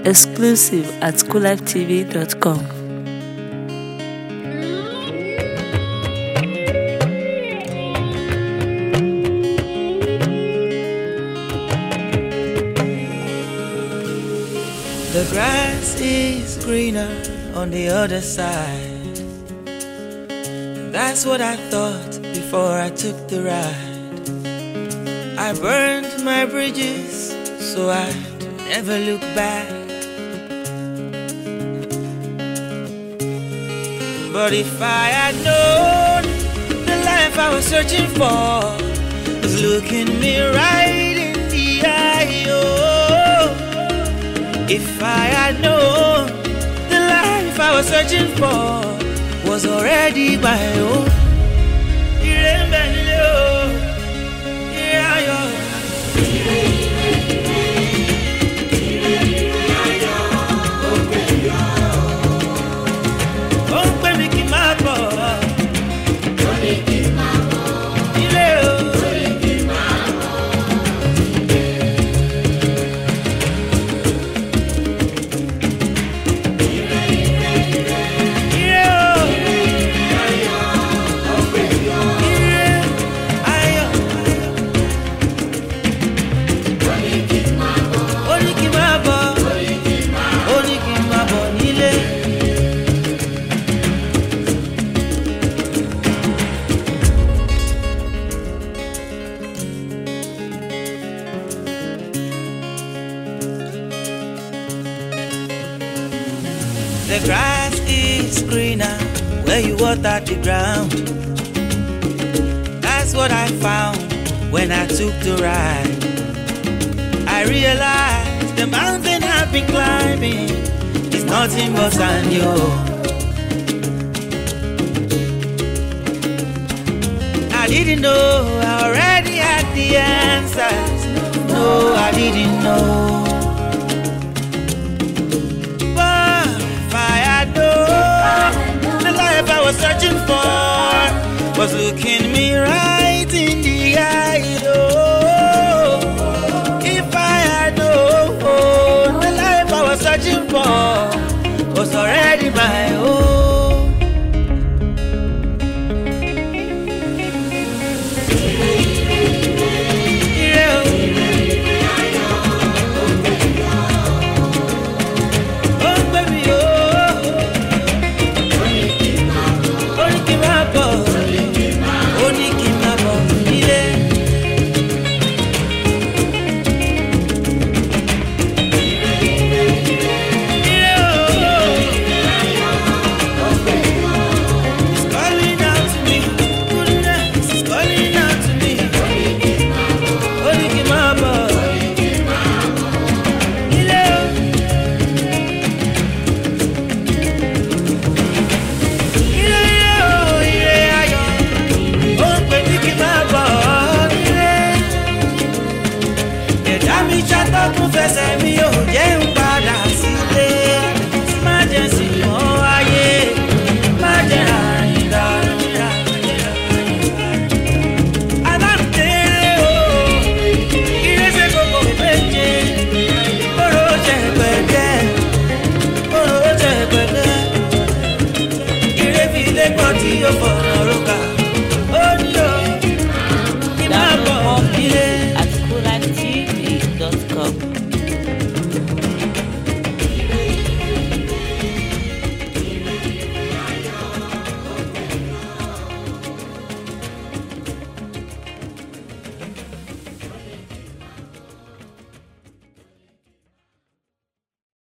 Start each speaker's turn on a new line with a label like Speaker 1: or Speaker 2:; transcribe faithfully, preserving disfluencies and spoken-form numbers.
Speaker 1: Exclusive at cool life t v dot com.
Speaker 2: The grass is greener on the other side. That's what I thought before I took the ride. I burned my bridges so I'd never look back. But if I had known the life I was searching for was looking me right in the eye, oh. If I had known the life I was searching for was already my own. The grass is greener where you water the ground. That's what I found when I took the ride. I realized the mountain I've been climbing is nothing but sand, yo. I didn't know I already had the answers. No, I didn't know. I was searching for was looking me right